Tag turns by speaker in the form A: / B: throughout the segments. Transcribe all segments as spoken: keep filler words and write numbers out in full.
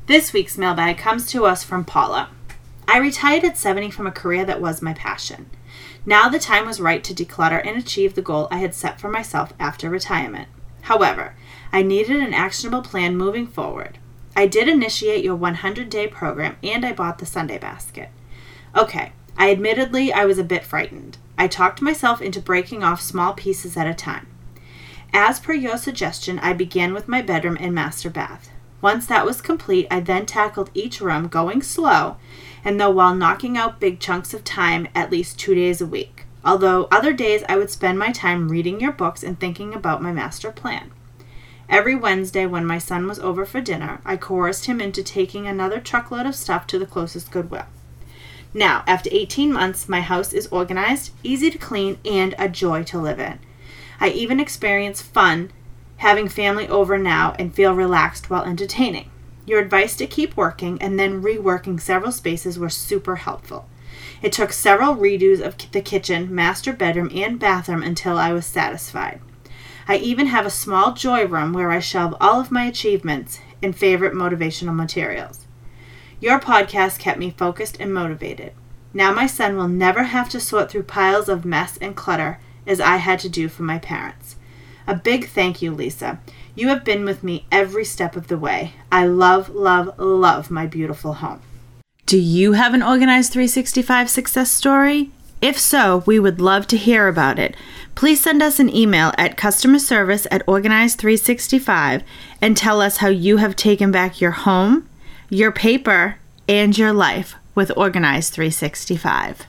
A: This week's mailbag comes to us from Paula. I retired at seventy from a career that was my passion. Now the time was right to declutter and achieve the goal I had set for myself after retirement. However, I needed an actionable plan moving forward. I did initiate your one hundred day program and I bought the Sunday basket. Okay, I admittedly I was a bit frightened. I talked myself into breaking off small pieces at a time. As per your suggestion, I began with my bedroom and master bath. Once that was complete, I then tackled each room, going slow, and though while knocking out big chunks of time at least two days a week. Although other days I would spend my time reading your books and thinking about my master plan. Every Wednesday when my son was over for dinner, I coerced him into taking another truckload of stuff to the closest Goodwill. Now, after eighteen months, my house is organized, easy to clean, and a joy to live in. I even experience fun having family over now and feel relaxed while entertaining. Your advice to keep working and then reworking several spaces were super helpful. It took several redos of the kitchen, master bedroom, and bathroom until I was satisfied. I even have a small joy room where I shelve all of my achievements and favorite motivational materials. Your podcast kept me focused and motivated. Now my son will never have to sort through piles of mess and clutter as I had to do for my parents. A big thank you, Lisa. You have been with me every step of the way. I love, love, love my beautiful home. Do you have an Organized three sixty-five success story? If so, we would love to hear about it. Please send us an email at customer service at organized three sixty-five and tell us how you have taken back your home, your paper, and your life with Organized three sixty-five.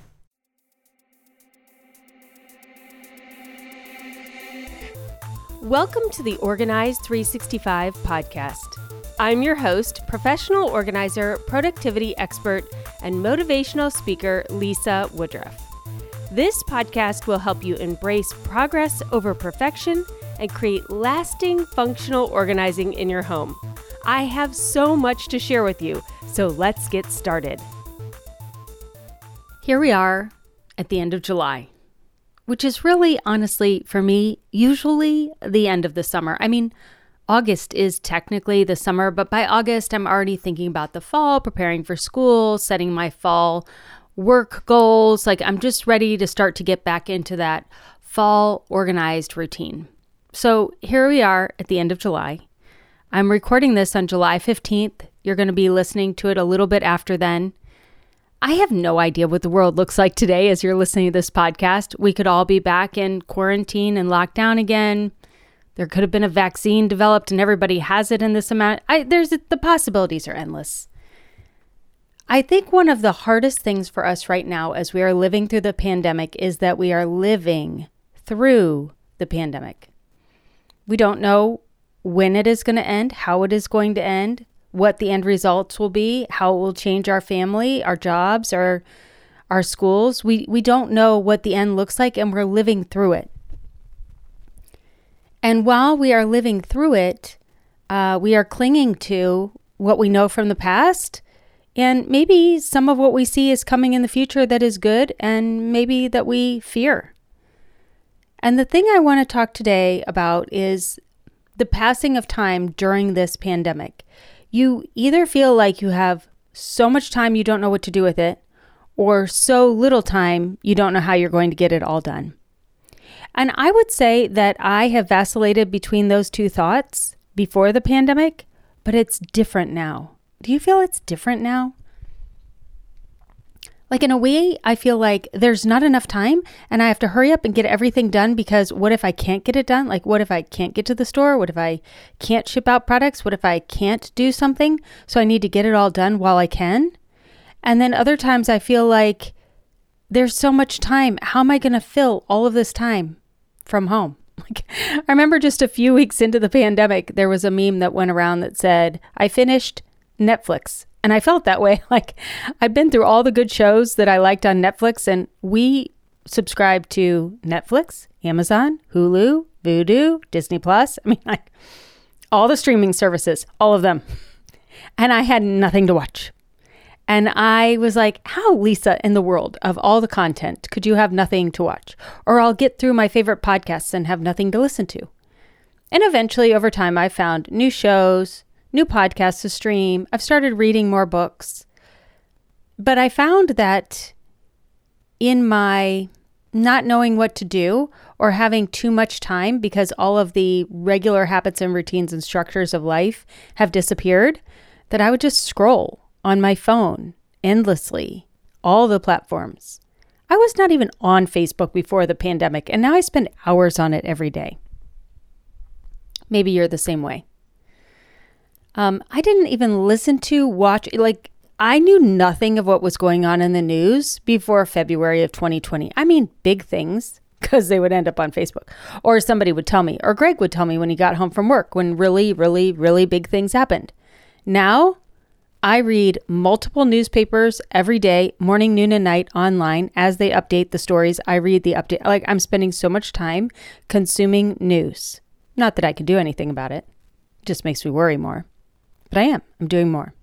B: Welcome to the Organized three sixty-five podcast. I'm your host, professional organizer, productivity expert, and motivational speaker, Lisa Woodruff. This podcast will help you embrace progress over perfection and create lasting functional organizing in your home. I have so much to share with you, so let's get started. Here we are at the end of July, which is really, honestly, for me, usually the end of the summer. I mean, August is technically the summer, but by August, I'm already thinking about the fall, preparing for school, setting my fall work goals. Like, I'm just ready to start to get back into that fall organized routine. So here we are at the end of July. I'm recording this on July fifteenth. You're going to be listening to it a little bit after then. I have no idea what the world looks like today as you're listening to this podcast. We could all be back in quarantine and locked down again. There could have been a vaccine developed and everybody has it in this amount. I, there's the possibilities are endless. I think one of the hardest things for us right now as we are living through the pandemic is that we are living through the pandemic. We don't know when it is going to end, how it is going to end, what the end results will be, how it will change our family, our jobs, our, our schools. We, we don't know what the end looks like, and we're living through it. And while we are living through it, uh, we are clinging to what we know from the past, and maybe some of what we see is coming in the future that is good, and maybe that we fear. And the thing I want to talk today about is the passing of time during this pandemic. You either feel like you have so much time you don't know what to do with it, or so little time you don't know how you're going to get it all done. And I would say that I have vacillated between those two thoughts before the pandemic, but it's different now. Do you feel it's different now? Like, in a way, I feel like there's not enough time and I have to hurry up and get everything done, because what if I can't get it done? Like, what if I can't get to the store? What if I can't ship out products? What if I can't do something? So I need to get it all done while I can. And then other times I feel like there's so much time. How am I going to fill all of this time from home? Like, I remember just a few weeks into the pandemic, there was a meme that went around that said, I finished Netflix. And I felt that way. Like, I've been through all the good shows that I liked on Netflix, and we subscribe to Netflix, Amazon, Hulu, Vudu, Disney Plus. I mean, like, all the streaming services, all of them. And I had nothing to watch. And I was like, how, Lisa, in the world of all the content, could you have nothing to watch? Or I'll get through my favorite podcasts and have nothing to listen to. And eventually, over time, I found new shows, new podcasts to stream. I've started reading more books. But I found that in my not knowing what to do or having too much time because all of the regular habits and routines and structures of life have disappeared, that I would just scroll on my phone endlessly, all the platforms. I was not even on Facebook before the pandemic, and now I spend hours on it every day. Maybe you're the same way. Um, I didn't even listen to, watch, like, I knew nothing of what was going on in the news before February of twenty twenty. I mean, big things, because they would end up on Facebook. Or somebody would tell me, or Greg would tell me when he got home from work, when really, really, really big things happened. Now, I read multiple newspapers every day, morning, noon, and night online as they update the stories. I read the update. Like, I'm spending so much time consuming news. Not that I can do anything about it. It just makes me worry more. But I am. I'm doing more.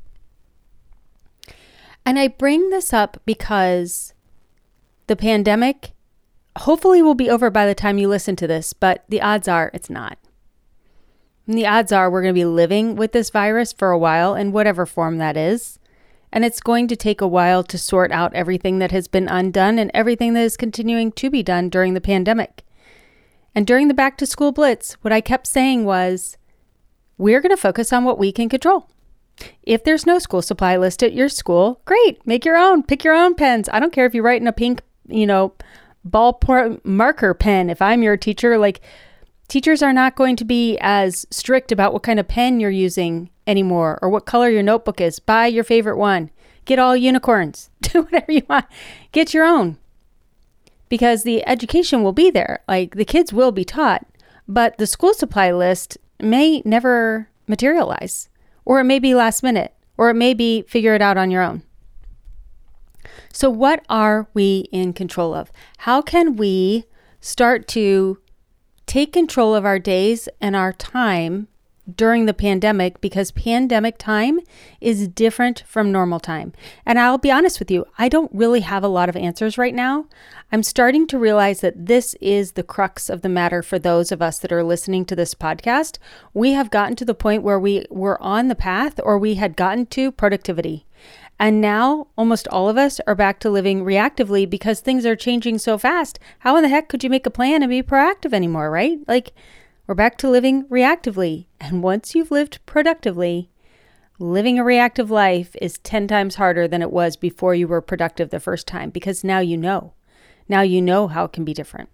B: And I bring this up because the pandemic hopefully will be over by the time you listen to this, but the odds are it's not. And the odds are we're going to be living with this virus for a while in whatever form that is. And it's going to take a while to sort out everything that has been undone and everything that is continuing to be done during the pandemic. And during the back to school blitz, what I kept saying was, we're going to focus on what we can control. If there's no school supply list at your school, great. Make your own. Pick your own pens. I don't care if you write in a pink, you know, ballpoint marker pen. If I'm your teacher, like, teachers are not going to be as strict about what kind of pen you're using anymore or what color your notebook is. Buy your favorite one. Get all unicorns. Do whatever you want. Get your own. Because the education will be there. Like, the kids will be taught. But the school supply list may never materialize. Or it may be last minute, or it may be figure it out on your own. So what are we in control of? How can we start to take control of our days and our time during the pandemic? Because pandemic time is different from normal time. And I'll be honest with you, I don't really have a lot of answers right now. I'm starting to realize that this is the crux of the matter for those of us that are listening to this podcast. We have gotten to the point where we were on the path, or we had gotten to productivity. And now almost all of us are back to living reactively because things are changing so fast. How in the heck could you make a plan and be proactive anymore, right? Like, we're back to living reactively. And once you've lived productively, living a reactive life is ten times harder than it was before you were productive the first time, because now you know. Now you know how it can be different.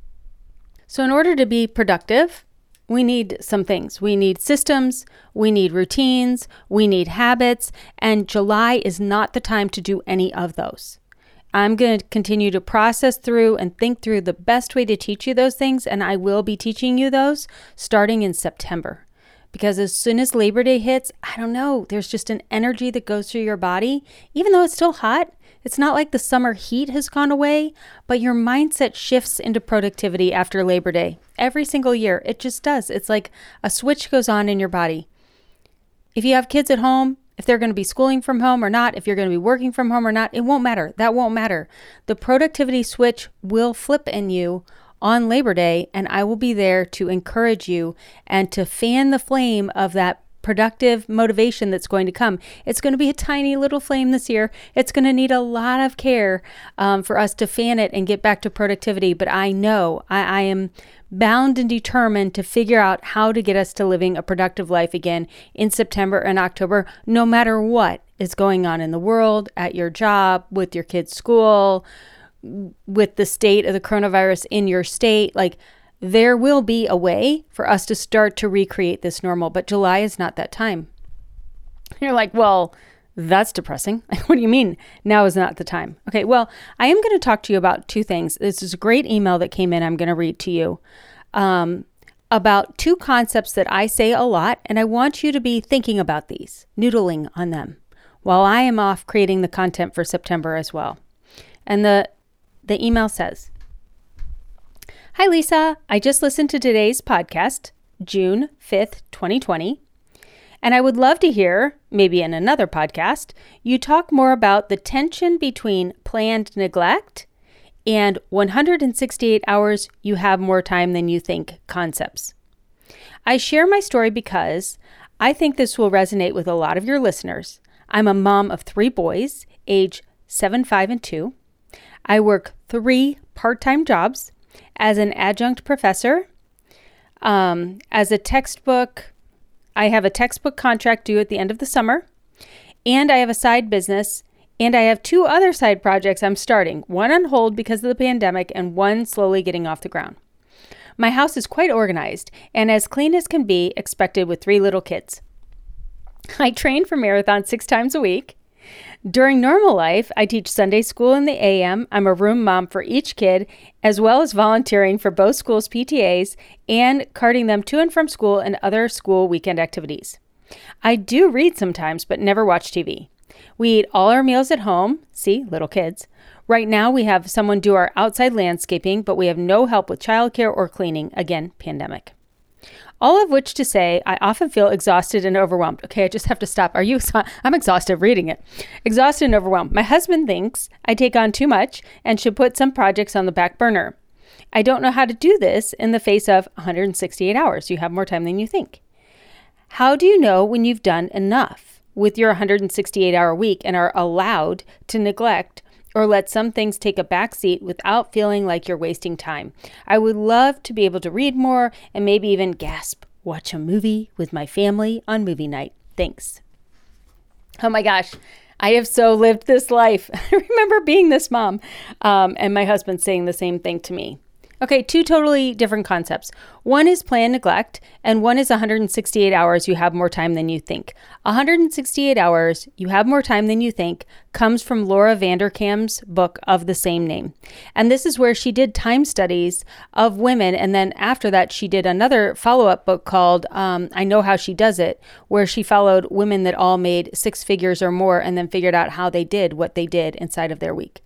B: So in order to be productive, we need some things. We need systems, we need routines, we need habits, and July is not the time to do any of those. I'm going to continue to process through and think through the best way to teach you those things, and I will be teaching you those starting in September. Because as soon as Labor Day hits, I don't know, there's just an energy that goes through your body. Even though it's still hot, it's not like the summer heat has gone away, but your mindset shifts into productivity after Labor Day. Every single year, it just does. It's like a switch goes on in your body. If you have kids at home, if they're going to be schooling from home or not, if you're going to be working from home or not, it won't matter. That won't matter. The productivity switch will flip in you on Labor Day, and I will be there to encourage you and to fan the flame of that productive motivation that's going to come. It's going to be a tiny little flame this year. It's going to need a lot of care um, for us to fan it and get back to productivity. But I know I, I am bound and determined to figure out how to get us to living a productive life again in September and October, no matter what is going on in the world, at your job, with your kids' school, with the state of the coronavirus in your state. Like, there will be a way for us to start to recreate this normal, but July is not that time. You're like, well, that's depressing. What do you mean now is not the time? Okay, well, I am going to talk to you about two things. This is a great email that came in. I'm going to read to you um, about two concepts that I say a lot, and I want you to be thinking about these, noodling on them, while I am off creating the content for September as well. And the the email says, "Hi, Lisa. I just listened to today's podcast, June fifth, twenty twenty, and I would love to hear, maybe in another podcast, you talk more about the tension between planned neglect and one hundred sixty-eight hours you have more time than you think concepts. I share my story because I think this will resonate with a lot of your listeners. I'm a mom of three boys, age seven, five, and two. I work three part-time jobs as an adjunct professor, um, as a textbook. I have a textbook contract due at the end of the summer, and I have a side business, and I have two other side projects I'm starting, one on hold because of the pandemic and one slowly getting off the ground. My house is quite organized and as clean as can be expected with three little kids. I train for marathons six times a week. During normal life, I teach Sunday school in the A M. I'm a room mom for each kid, as well as volunteering for both schools' P T As and carting them to and from school and other school weekend activities. I do read sometimes, but never watch T V. We eat all our meals at home. See, little kids. Right now, we have someone do our outside landscaping, but we have no help with childcare or cleaning. Again, pandemic. All of which to say, I often feel exhausted and overwhelmed. Okay, I just have to stop. Are you? I'm exhausted reading it. Exhausted and overwhelmed. My husband thinks I take on too much and should put some projects on the back burner. I don't know how to do this in the face of one hundred sixty-eight hours. You have more time than you think. How do you know when you've done enough with your one hundred sixty-eight hour week and are allowed to neglect or let some things take a backseat without feeling like you're wasting time? I would love to be able to read more and maybe even gasp, watch a movie with my family on movie night. Thanks. Oh my gosh, I have so lived this life. I remember being this mom um, and my husband saying the same thing to me. Okay, two totally different concepts. One is planned neglect, and one is one hundred sixty-eight hours, you have more time than you think. one hundred sixty-eight hours, you have more time than you think, comes from Laura Vanderkam's book of the same name. And this is where she did time studies of women, and then after that, she did another follow-up book called um, I Know How She Does It, where she followed women that all made six figures or more and then figured out how they did what they did inside of their week.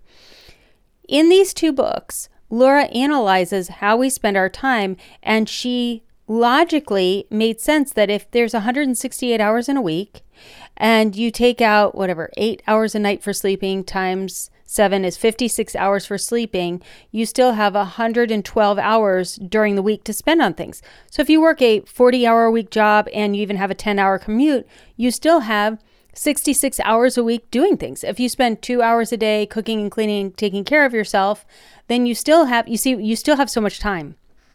B: In these two books, Laura analyzes how we spend our time, and she logically made sense that if there's one hundred sixty-eight hours in a week and you take out whatever, eight hours a night for sleeping times seven is fifty-six hours for sleeping, you still have one hundred twelve hours during the week to spend on things. So if you work a forty hour a week job and you even have a ten hour commute, you still have sixty-six hours a week doing things. If you spend two hours a day cooking and cleaning, taking care of yourself, then you still have, you see, you still have so much time.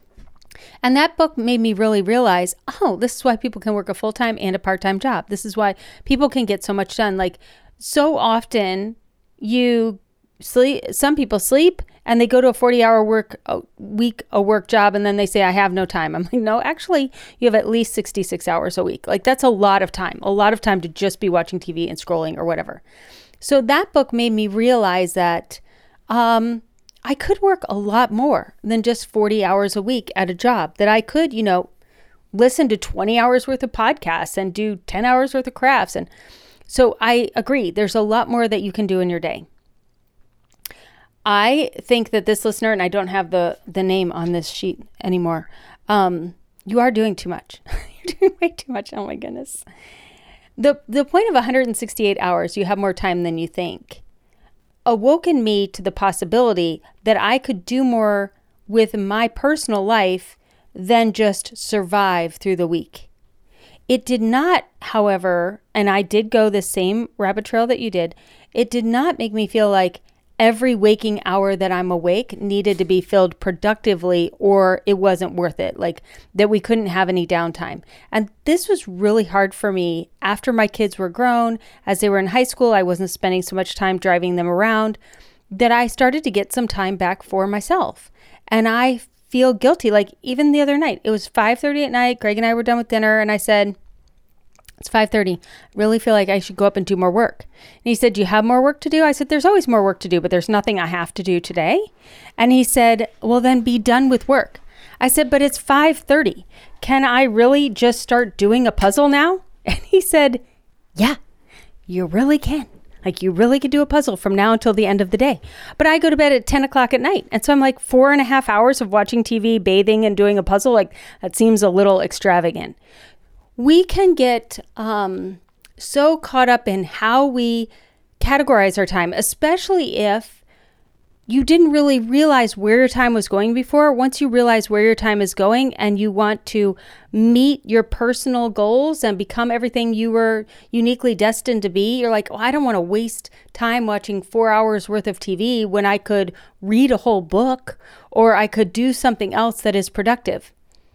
B: And that book made me really realize, oh, this is why people can work a full-time and a part-time job. This is why people can get so much done. Like, so often you sleep, some people sleep and they go to a forty hour work a week, a work job, and then they say, I have no time. I'm like, no, actually, you have at least sixty-six hours a week. Like, that's a lot of time, a lot of time to just be watching T V and scrolling or whatever. So that book made me realize that um, I could work a lot more than just forty hours a week at a job, that I could, you know, listen to twenty hours worth of podcasts and do ten hours worth of crafts. And so I agree, there's a lot more that you can do in your day. I think that this listener, and I don't have the, the name on this sheet anymore, um, you are doing too much. You're doing way too much. Oh my goodness. The, the point of one hundred sixty-eight hours, you have more time than you think, awoken me to the possibility that I could do more with my personal life than just survive through the week. It did not, however, and I did go the same rabbit trail that you did, it did not make me feel like every waking hour that I'm awake needed to be filled productively or it wasn't worth it, like that we couldn't have any downtime. And this was really hard for me after my kids were grown. As they were in high school, I wasn't spending so much time driving them around, that I started to get some time back for myself. And I feel guilty. Like even the other night, it was five thirty at night. Greg and I were done with dinner and I said, it's five thirty. I really feel like I should go up and do more work. And he said, do you have more work to do? I said, there's always more work to do, but there's nothing I have to do today. And he said, well, then be done with work. I said, but it's five thirty. Can I really just start doing a puzzle now? And he said, yeah, you really can. Like you really could do a puzzle from now until the end of the day. But I go to bed at ten o'clock at night. And so I'm like four and a half hours of watching T V, bathing and doing a puzzle. Like that seems a little extravagant. We can get um, so caught up in how we categorize our time, especially if you didn't really realize where your time was going before. Once you realize where your time is going and you want to meet your personal goals and become everything you were uniquely destined to be, you're like, oh, I don't want to waste time watching four hours worth of T V when I could read a whole book or I could do something else that is productive.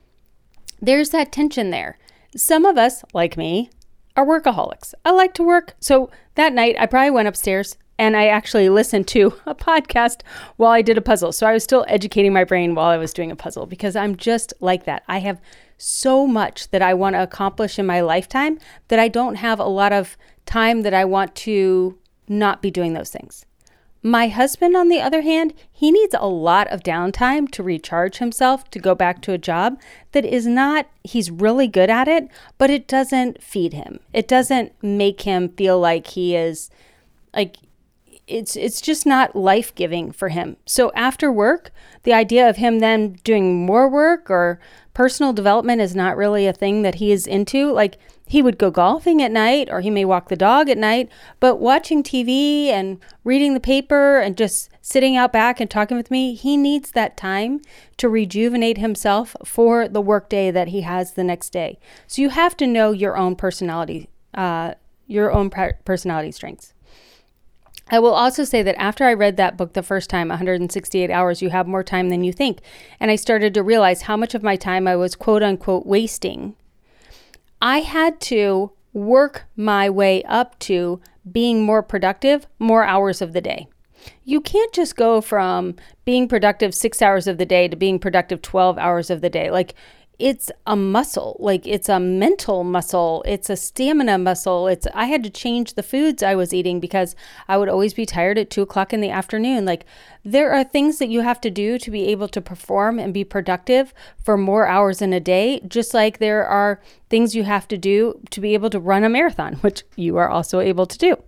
B: There's that tension there. Some of us, like me, are workaholics. I like to work. So that night I probably went upstairs and I actually listened to a podcast while I did a puzzle. So I was still educating my brain while I was doing a puzzle because I'm just like that. I have so much that I want to accomplish in my lifetime that I don't have a lot of time that I want to not be doing those things. My husband, on the other hand, he needs a lot of downtime to recharge himself, to go back to a job that is not, he's really good at it, but it doesn't feed him. It doesn't make him feel like he is, like, it's it's just not life-giving for him. So after work, the idea of him then doing more work or personal development is not really a thing that he is into. Like, he would go golfing at night or he may walk the dog at night, but watching T V and reading the paper and just sitting out back and talking with me, he needs that time to rejuvenate himself for the workday that he has the next day. So you have to know your own personality, uh, your own personality strengths. I will also say that after I read that book the first time, one hundred sixty-eight hours, you have more time than you think. And I started to realize how much of my time I was quote unquote wasting. I had to work my way up to being more productive, more hours of the day. You can't just go from being productive six hours of the day to being productive twelve hours of the day. Like, it's a muscle, like it's a mental muscle. It's a stamina muscle. It's, I had to change the foods I was eating because I would always be tired at two o'clock in the afternoon. Like, there are things that you have to do to be able to perform and be productive for more hours in a day, just like there are things you have to do to be able to run a marathon, which you are also able to do.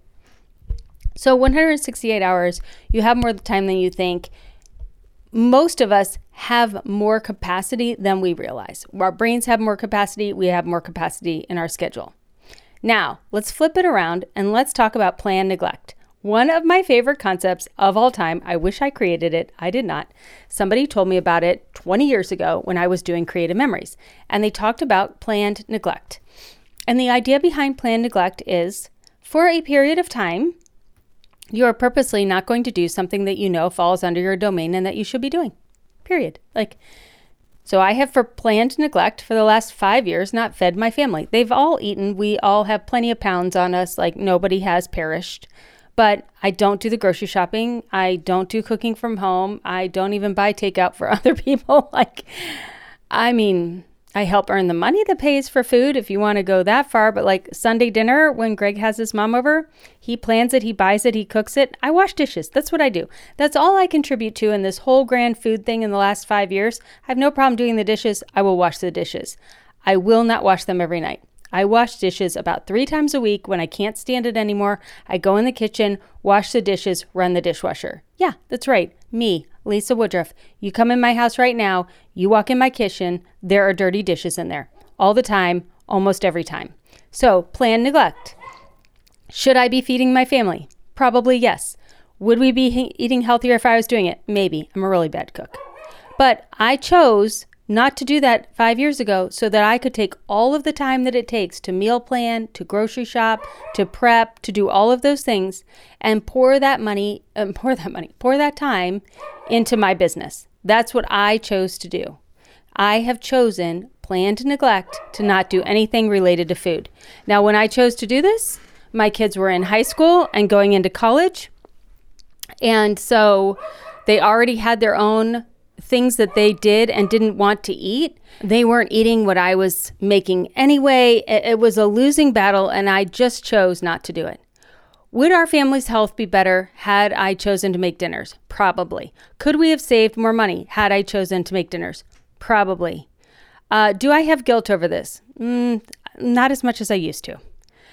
B: So one hundred sixty-eight hours, you have more time than you think. Most of us have more capacity than we realize. Our brains have more capacity. We have more capacity in our schedule. Now, let's flip it around and let's talk about plan neglect. One of my favorite concepts of all time. I wish I created it. I did not. Somebody told me about it twenty years ago when I was doing Creative Memories, and they talked about planned neglect. And the idea behind planned neglect is, for a period of time, you are purposely not going to do something that you know falls under your domain and that you should be doing, period. Like, so I have, for planned neglect, for the last five years, not fed my family. They've all eaten. We all have plenty of pounds on us. Like, nobody has perished. But I don't do the grocery shopping. I don't do cooking from home. I don't even buy takeout for other people. Like, I mean, I help earn the money that pays for food if you want to go that far. But like Sunday dinner, when Greg has his mom over, he plans it, he buys it, he cooks it. I wash dishes. That's what I do. That's all I contribute to in this whole grand food thing in the last five years. I have no problem doing the dishes. I will wash the dishes. I will not wash them every night. I wash dishes about three times a week. When I can't stand it anymore, I go in the kitchen, wash the dishes, run the dishwasher. Yeah, that's right. Me, Lisa Woodruff. You come in my house right now, you walk in my kitchen, there are dirty dishes in there. All the time, almost every time. So, plan neglect. Should I be feeding my family? Probably yes. Would we be he- eating healthier if I was doing it? Maybe. I'm a really bad cook. But I chose not to do that five years ago so that I could take all of the time that it takes to meal plan, to grocery shop, to prep, to do all of those things and pour that money, um, pour that money, pour that time into my business. That's what I chose to do. I have chosen planned neglect to not do anything related to food. Now, when I chose to do this, my kids were in high school and going into college. And so they already had their own things that they did and didn't want to eat. They weren't eating what I was making anyway. It was a losing battle, and I just chose not to do it. Would our family's health be better had I chosen to make dinners? Probably. Could we have saved more money had I chosen to make dinners? Probably. Uh, do I have guilt over this? Mm, not as much as I used to.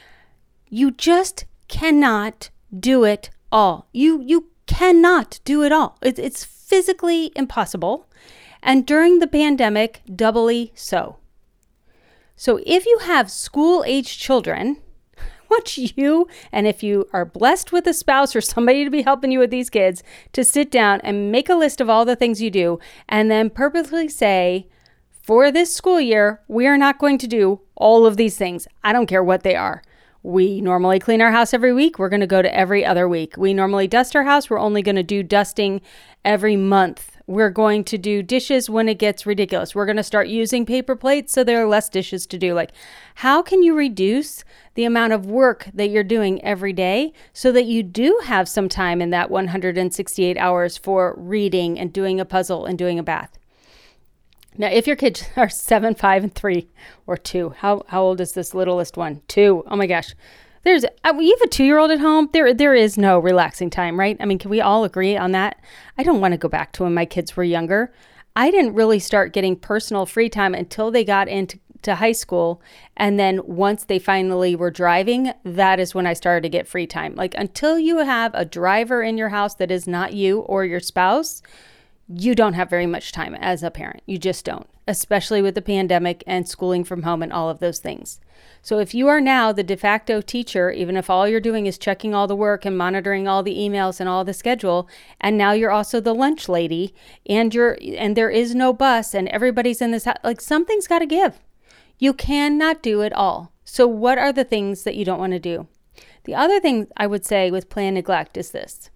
B: You just cannot do it all. You you cannot do it all. It, it's physically impossible, and during the pandemic, doubly so. So if you have school-age children, want you, and if you are blessed with a spouse or somebody to be helping you with these kids, to sit down and make a list of all the things you do and then purposely say, for this school year, we are not going to do all of these things. I don't care what they are. We normally clean our house every week. We're going to go to every other week. We normally dust our house. We're only going to do dusting every month. We're going to do dishes when it gets ridiculous. We're going to start using paper plates so there are less dishes to do. Like, how can you reduce the amount of work that you're doing every day so that you do have some time in that one hundred sixty-eight hours for reading and doing a puzzle and doing a bath? Now, if your kids are seven, five, and three, or two, how how old is this littlest one? Two. Oh my gosh. There's, uh, you have a two-year-old at home. There, there is no relaxing time, right? I mean, can we all agree on that? I don't want to go back to when my kids were younger. I didn't really start getting personal free time until they got into to high school. And then once they finally were driving, that is when I started to get free time. Like, until you have a driver in your house that is not you or your spouse, you don't have very much time as a parent. You just don't, especially with the pandemic and schooling from home and all of those things. So if you are now the de facto teacher, even if all you're doing is checking all the work and monitoring all the emails and all the schedule, and now you're also the lunch lady, and you're and there is no bus and everybody's in this house, like, something's got to give. You cannot do it all. So what are the things that you don't want to do? The other thing I would say with planned neglect is this.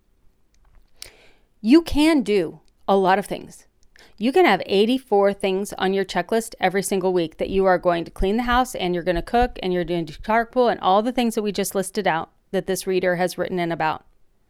B: You can do a lot of things. You can have eighty-four things on your checklist every single week that you are going to clean the house and you're going to cook and you're doing carpool and all the things that we just listed out that this reader has written in about.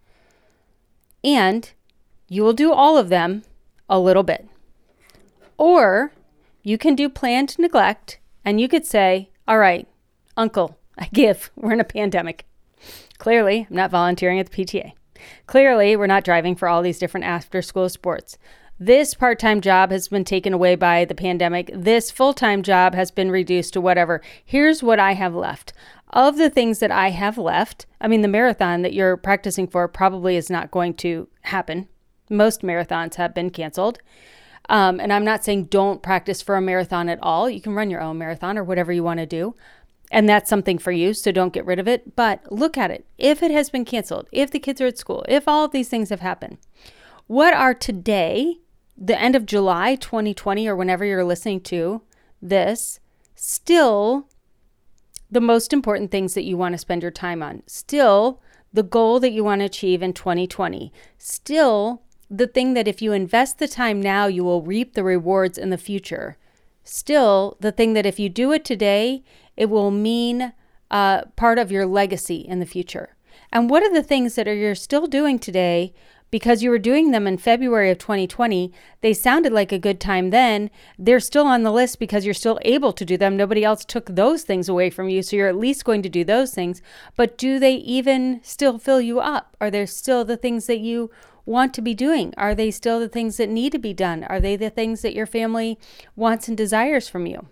B: And you will do all of them a little bit. Or you can do planned neglect and you could say, all right, Uncle, I give. We're in a pandemic. Clearly, I'm not volunteering at the P T A. Clearly, we're not driving for all these different after-school sports. This part-time job has been taken away by the pandemic. This full-time job has been reduced to whatever. Here's what I have left. Of the things that I have left, I mean, the marathon that you're practicing for probably is not going to happen. Most marathons have been canceled. Um, and I'm not saying don't practice for a marathon at all. You can run your own marathon or whatever you want to do. And that's something for you, so don't get rid of it. But look at it. If it has been canceled, if the kids are at school, if all of these things have happened, what are today, the end of July twenty twenty, or whenever you're listening to this, still the most important things that you want to spend your time on? Still the goal that you want to achieve in twenty twenty? Still the thing that if you invest the time now, you will reap the rewards in the future? Still the thing that if you do it today, it will mean uh, part of your legacy in the future? And what are the things that are you're still doing today because you were doing them in February of twenty twenty? They sounded like a good time then. They're still on the list because you're still able to do them. Nobody else took those things away from you, so you're at least going to do those things. But do they even still fill you up? Are there still the things that you want to be doing? Are they still the things that need to be done? Are they the things that your family wants and desires from you?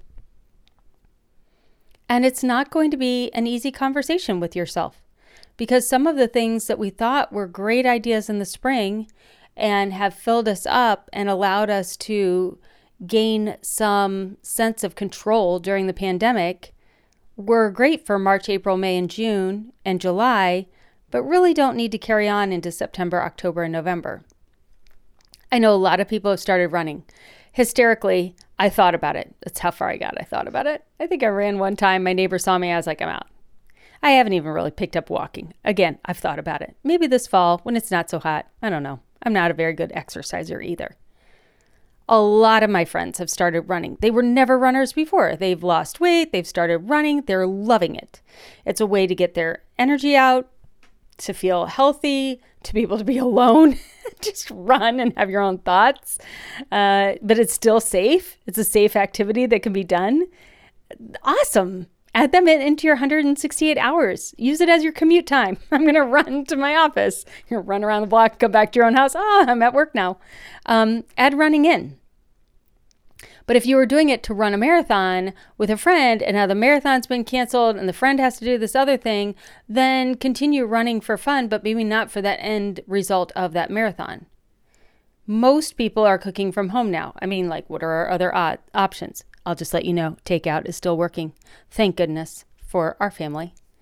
B: And it's not going to be an easy conversation with yourself, because some of the things that we thought were great ideas in the spring and have filled us up and allowed us to gain some sense of control during the pandemic were great for March, April, May, and June and July, but really don't need to carry on into September, October, and November. I know a lot of people have started running. Hysterically, I thought about it. That's how far I got. I thought about it. I think I ran one time. My neighbor saw me. I was like, I'm out. I haven't even really picked up walking. Again, I've thought about it. Maybe this fall when it's not so hot. I don't know. I'm not a very good exerciser either. A lot of my friends have started running. They were never runners before. They've lost weight. They've started running. They're loving it. It's a way to get their energy out, to feel healthy, to be able to be alone, just run and have your own thoughts. Uh, but it's still safe. It's a safe activity that can be done. Awesome. Add them in, into your one hundred sixty-eight hours. Use it as your commute time. I'm going to run to my office. You're run around the block, come back to your own house. Ah, I'm at work now. Um, add running in. But if you were doing it to run a marathon with a friend and now the marathon's been canceled and the friend has to do this other thing, then continue running for fun, but maybe not for that end result of that marathon. Most people are cooking from home now. I mean, like, what are our other op- options? I'll just let you know, takeout is still working. Thank goodness for our family.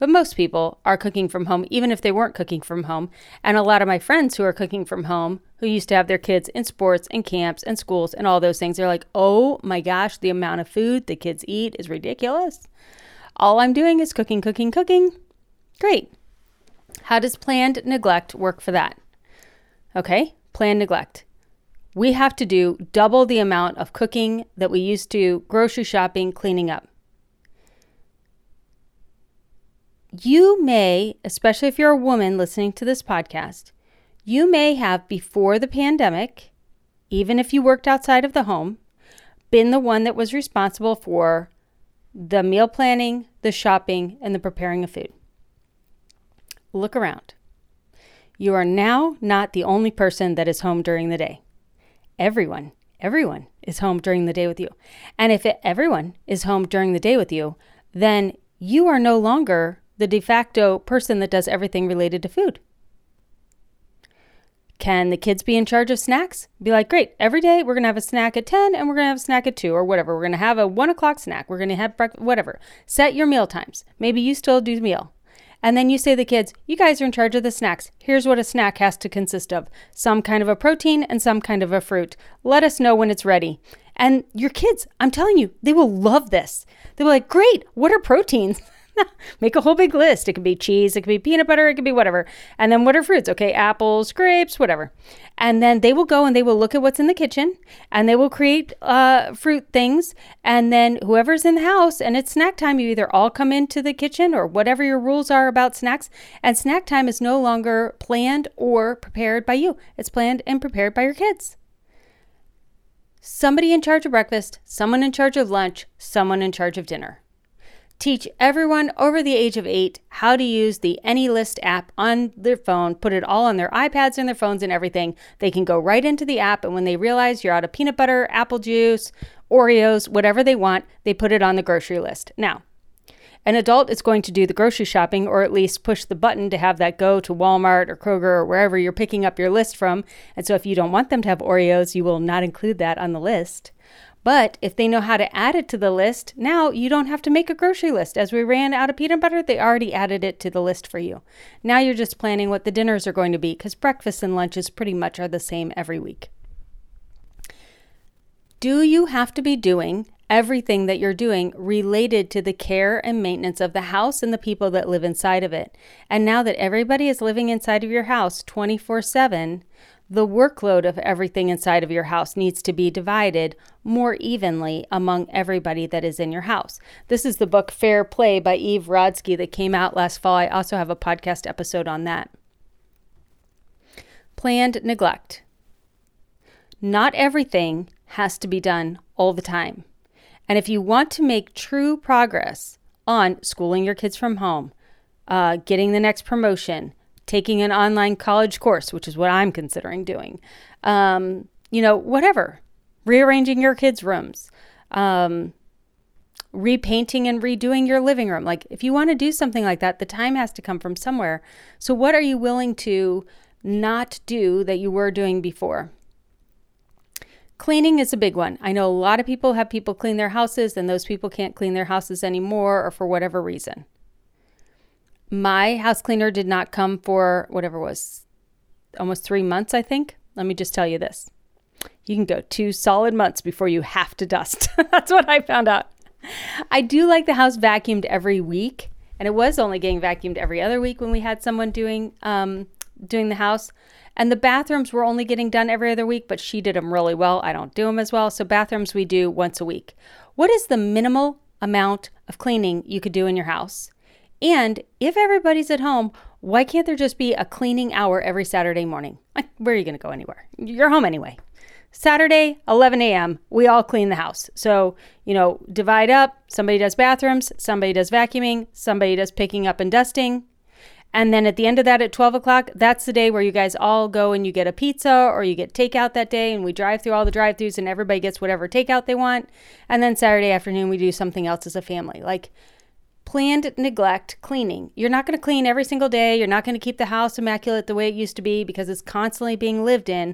B: but most people are cooking from home, even if they weren't cooking from home. And a lot of my friends who are cooking from home, who used to have their kids in sports and camps and schools and all those things, they're like, oh my gosh, the amount of food the kids eat is ridiculous. All I'm doing is cooking, cooking, cooking. Great. How does planned neglect work for that? Okay, planned neglect. We have to do double the amount of cooking that we used to grocery shopping, cleaning up. You may, especially if you're a woman listening to this podcast, you may have before the pandemic, even if you worked outside of the home, been the one that was responsible for the meal planning, the shopping, and the preparing of food. Look around. You are now not the only person that is home during the day. Everyone, everyone is home during the day with you. And if it, everyone is home during the day with you, then you are no longer the de facto person that does everything related to food. Can the kids be in charge of snacks? Be like, great, every day we're going to have a snack at ten and we're going to have a snack at two or whatever. We're going to have a one o'clock snack. We're going to have breakfast, whatever. Set your meal times. Maybe you still do meal. And then you say to the kids, you guys are in charge of the snacks. Here's what a snack has to consist of. Some kind of a protein and some kind of a fruit. Let us know when it's ready. And your kids, I'm telling you, they will love this. They'll be like, great, what are proteins? Make a whole big list. It could be cheese, it could be peanut butter, it could be whatever. And then what are fruits? Okay, apples, grapes, whatever. And then they will go and they will look at what's in the kitchen and they will create uh, fruit things. And then whoever's in the house and it's snack time, you either all come into the kitchen or whatever your rules are about snacks. And snack time is no longer planned or prepared by you. It's planned and prepared by your kids. Somebody in charge of breakfast, someone in charge of lunch, someone in charge of dinner. Teach everyone over the age of eight how to use the AnyList app on their phone, put it all on their iPads and their phones and everything. They can go right into the app, and when they realize you're out of peanut butter, apple juice, Oreos, whatever they want, they put it on the grocery list. Now, an adult is going to do the grocery shopping, or at least push the button to have that go to Walmart or Kroger or wherever you're picking up your list from. And so if you don't want them to have Oreos, you will not include that on the list. But if they know how to add it to the list, now you don't have to make a grocery list. As we ran out of peanut butter, they already added it to the list for you. Now you're just planning what the dinners are going to be, because breakfast and lunches pretty much are the same every week. Do you have to be doing everything that you're doing related to the care and maintenance of the house and the people that live inside of it? And now that everybody is living inside of your house twenty-four seven, the workload of everything inside of your house needs to be divided more evenly among everybody that is in your house. This is the book Fair Play by Eve Rodsky that came out last fall. I also have a podcast episode on that. Planned neglect. Not everything has to be done all the time. And if you want to make true progress on schooling your kids from home, uh, getting the next promotion, taking an online college course, which is what I'm considering doing, um, you know, whatever, rearranging your kids' rooms, um, repainting and redoing your living room. Like if you want to do something like that, the time has to come from somewhere. So what are you willing to not do that you were doing before? Cleaning is a big one. I know a lot of people have people clean their houses and those people can't clean their houses anymore or for whatever reason. My house cleaner did not come for whatever it was, almost three months, I think. Let me just tell you this. You can go two solid months before you have to dust. That's what I found out. I do like the house vacuumed every week. And it was only getting vacuumed every other week when we had someone doing um, doing the house. And the bathrooms were only getting done every other week, but she did them really well. I don't do them as well. So bathrooms we do once a week. What is the minimal amount of cleaning you could do in your house? And if everybody's at home, why can't there just be a cleaning hour every Saturday morning? Like, where are you going to go anywhere? You're home anyway. Saturday, eleven a.m., we all clean the house. So, you know, divide up. Somebody does bathrooms, somebody does vacuuming, somebody does picking up and dusting. And then at the end of that at twelve o'clock, that's the day where you guys all go and you get a pizza or you get takeout that day, and we drive through all the drive-thrus and everybody gets whatever takeout they want. And then Saturday afternoon, we do something else as a family. Like, planned neglect, cleaning. You're not going to clean every single day. You're not going to keep the house immaculate the way it used to be because it's constantly being lived in.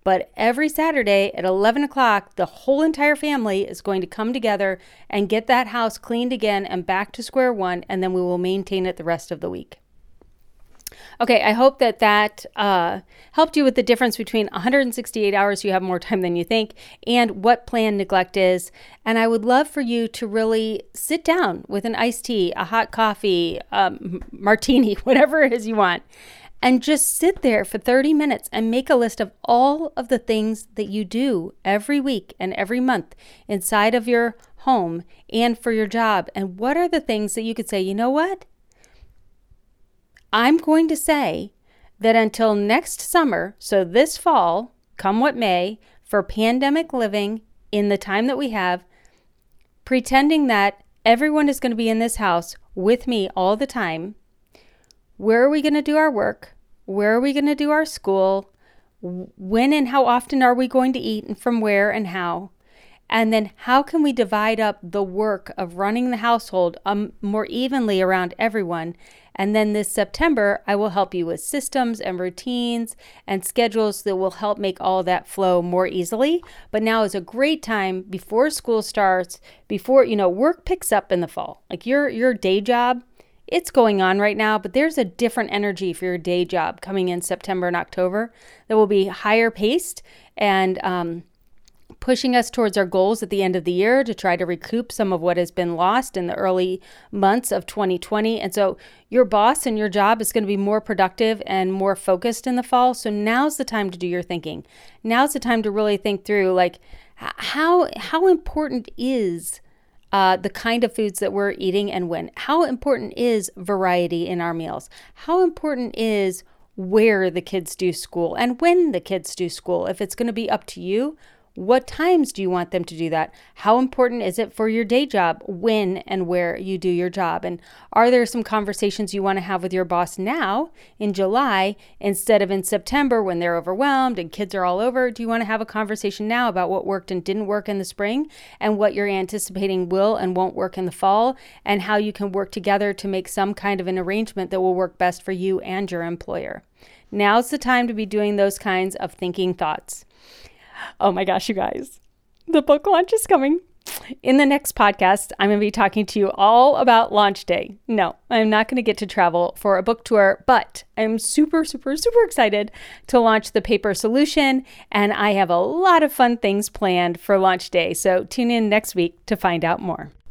B: But every Saturday at eleven o'clock, the whole entire family is going to come together and get that house cleaned again and back to square one, and then we will maintain it the rest of the week. Okay, I hope that that uh, helped you with the difference between one hundred sixty-eight hours, you have more time than you think, and what planned neglect is. And I would love for you to really sit down with an iced tea, a hot coffee, um, martini, whatever it is you want, and just sit there for thirty minutes and make a list of all of the things that you do every week and every month inside of your home and for your job. And what are the things that you could say, you know what? I'm going to say that until next summer, so this fall, come what may, for pandemic living in the time that we have, pretending that everyone is going to be in this house with me all the time, where are we going to do our work? Where are we going to do our school? When and how often are we going to eat, and from where and how? And then how can we divide up the work of running the household um, more evenly around everyone? And then this September, I will help you with systems and routines and schedules that will help make all that flow more easily. But now is a great time before school starts, before, you know, work picks up in the fall. Like your, your day job, it's going on right now, but there's a different energy for your day job coming in September and October that will be higher paced and, um, pushing us towards our goals at the end of the year to try to recoup some of what has been lost in the early months of twenty twenty. And so your boss and your job is going to be more productive and more focused in the fall. So now's the time to do your thinking. Now's the time to really think through, like, how how important is uh, the kind of foods that we're eating and when? How important is variety in our meals? How important is where the kids do school and when the kids do school? If it's going to be up to you, what times do you want them to do that? How important is it for your day job, when and where you do your job? And are there some conversations you want to have with your boss now in July instead of in September when they're overwhelmed and kids are all over? Do you want to have a conversation now about what worked and didn't work in the spring and what you're anticipating will and won't work in the fall, and how you can work together to make some kind of an arrangement that will work best for you and your employer? Now's the time to be doing those kinds of thinking thoughts. Oh my gosh, you guys, the book launch is coming. In the next podcast, I'm going to be talking to you all about launch day. No, I'm not going to get to travel for a book tour, but I'm super, super, super excited to launch the paper solution. And I have a lot of fun things planned for launch day. So tune in next week to find out more.